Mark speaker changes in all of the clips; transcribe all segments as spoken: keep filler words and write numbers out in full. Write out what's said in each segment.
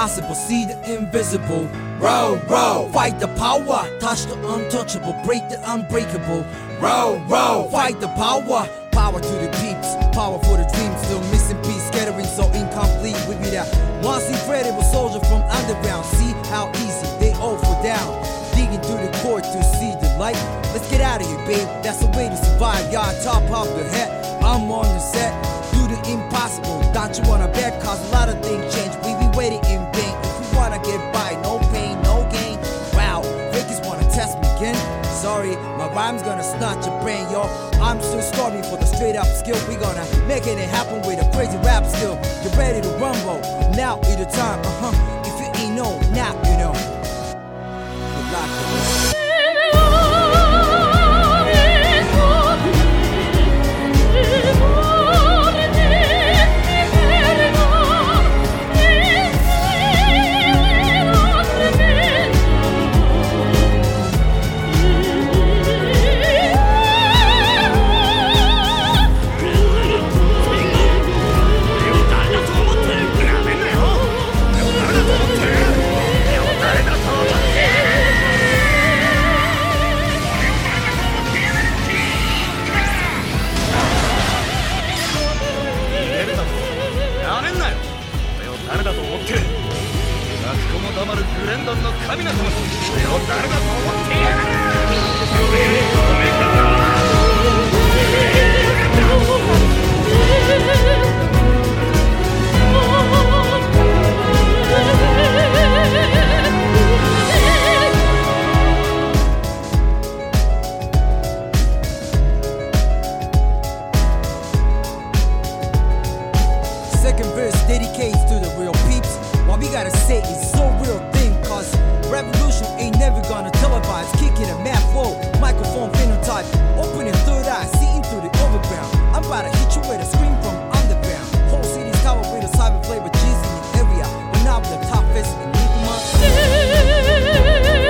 Speaker 1: impossible, see the invisible. Row, row, fight the power, touch the untouchable, break the unbreakable. Row, row, fight the power, power to the peeps, power for the dreams, still missing piece, scattering so incomplete. We be that once incredible soldier from underground. See how easy they all fall down, digging through the core to see the light. Let's get out of here, babe, that's the way to survive. Y'all top of the head, I'm on the set, do the impossible. Don't you wanna bet, cause a lot of things change. We be waiting in vain, if we wanna get by, no pain, no gain. Wow, fakers wanna test me again. Sorry, my rhyme's gonna snatch your brain, yo. I'm still starving for the straight up skill. We gonna make it happen with a crazy rap skill. Get ready to rumble, now is the time, uh-huh. If you ain't know, now you know. Good luck. Second verse dedicates to the real peeps. What we gotta say is so real thing, cause revolution ain't never gonna televise. Kicking a mad flow, microphone phenotype, opening third eye, seeing through the overground. I'm about to hit you with a scream from underground. Whole city's covered with a cyber flavor, cheese in the area. We're not the toughest and leave them up.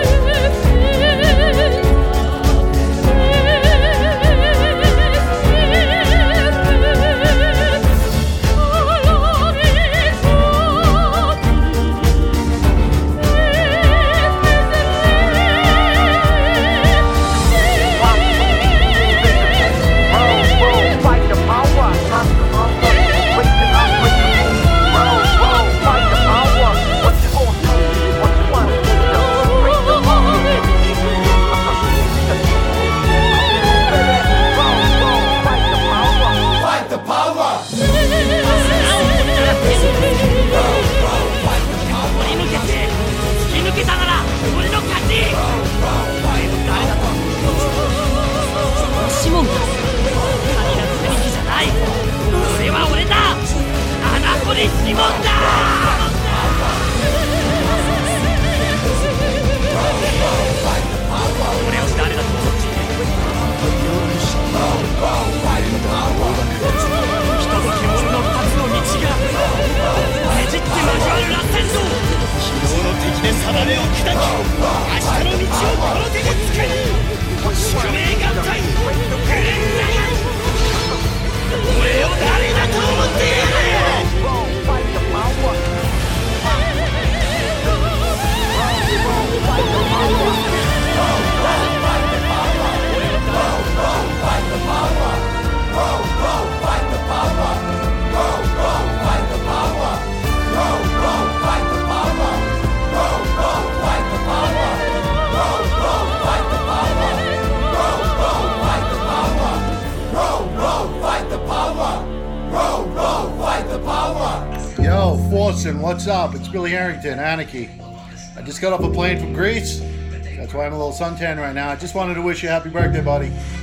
Speaker 2: Yo, Forsen, what's up? It's Billy Harrington, Anarchy. I just got off a plane from Greece. That's why I'm a little suntan right now. I just wanted to wish you a happy birthday, buddy.